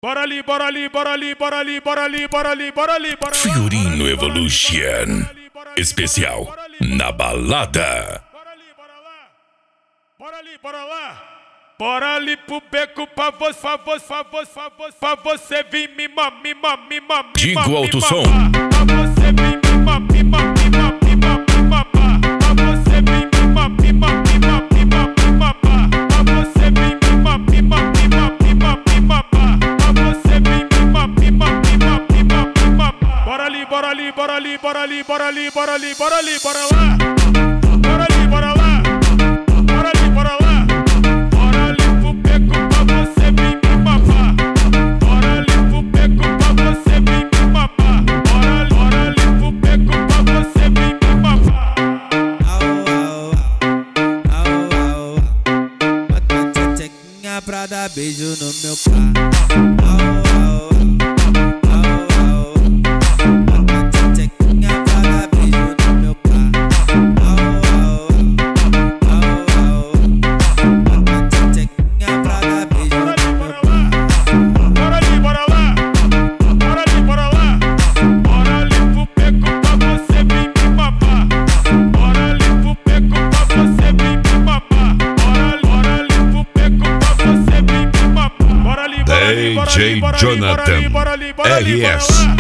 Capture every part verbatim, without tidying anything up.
Bora ali, bora ali, bora ali, bora ali, bora ali, bora ali, bora ali, bora lá. Fiorino Evolution especial na balada. Bora ali, bora lá. Bora ali, bora lá. Bora ali pro beco pra você, pra você, pra você, pra você, pra você vir me mamar, me mamar, me mamar. Digo alto som. Pra você vir me mamar, me mamar, me mamar, me mamar. Pra você vir me mamar, me mamar, me mamar, me mamar. Pra você vir me mamar, me mamar, me mamar, me mamar. Pra você vir me mamar, me mamar, me mamar, me mamar. Bora ali, bora ali, bora ali, bora ali, bora ali, bora ali, bora ali, bora lá. Bora ali, bora lá. Bora ali, bora lá. Bora ali pro beco pra você vir me mamar. Bora ali pro beco pra você vir me mamar. Bora ali, bora ali pro beco pra você vir me mamar. Au, au, au, au, bota a tchequinha pra dar beijo no meu pá. Au, au, au, au, bota a tchequinha pra dar beijo no meu pá. Au, au, au, bota a tchequinha pra dar beijo no meu pá. Bora ali, bora lá. Bora ali, bora lá. Bora ali pro beco pra você vir me mamar. Bora ali pro beco pra você vir me mamar. Bora ali, bora ali pro beco pra você vir me mamar. Bora ali, bora ali, bora ali, bora ali, Jonathan bora ali, bora ali, R bora S. lá.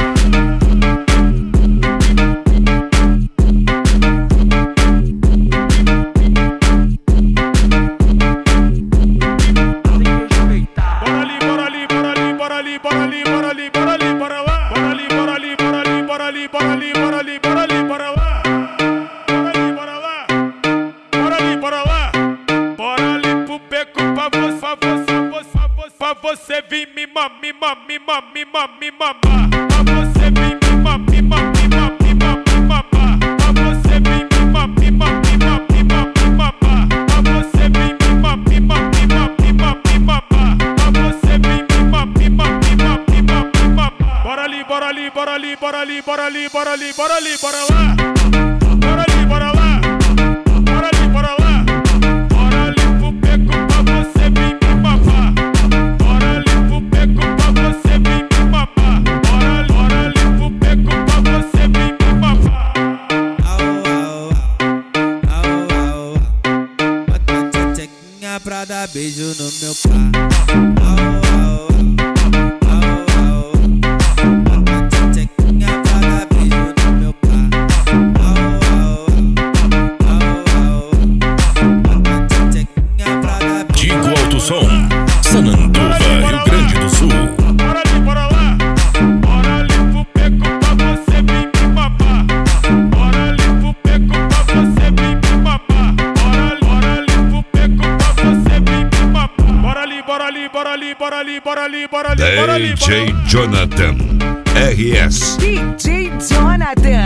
Bora ali, bora ali, bora ali, bora ali, bora ali, bora ali, bora ali, bora lá. Bora ali, bora ali, bora ali, bora ali, bora ali, bora ali, bora ali, bora lá. Bora ali, bora lá. Bora ali, bora lá. Bora ali pro beco pra você, pra você, pra você, pra você vir me mamar, me mamar, me mamar, me mamar, me mamar. Pra você vir me mamar, me mamar, me mamar, me mamar, me mamar. Pra você vir me mamar, me mamar, me mamar, me mamar, me mamar. Pra você vir me mamar, me mamar, me mamar, me mamar, me mamar. Pra você vir me mamar, me mamar, me mamar, me mamar, me mamar. Bora ali, bora ali, bora ali, bora ali, bora ali, bora ali, bora ali, bora lá. Bora ali, bora lá. Bora ali, bora lá. Bora ali pro beco pra você vir me mamar. Bora ali pro beco pra você vir me mamar. Bora ali, bora ali pro beco pra você vir me mamar. Au, au, au, au, bota a tchequinha pra dar beijo no meu pá. Au, au, au, au, bota a tchequinha pra dar beijo no meu pá. Au, au, au, bota a tchequinha pra dar beijo. Digo alto som. Sananduva, Rio Grande do Sul. Bora ali, bora lá. Bora ali pro beco pra você vir me mamar. Bora ali pro beco pra você vir me mamar. Bora ali, bora ali pro beco pra você vir me mamar. Bora ali, bora ali, bora ali, bora ali, bora ali, bora ali, bora ali, bora D J ali. Jonathan R S. D J Jonathan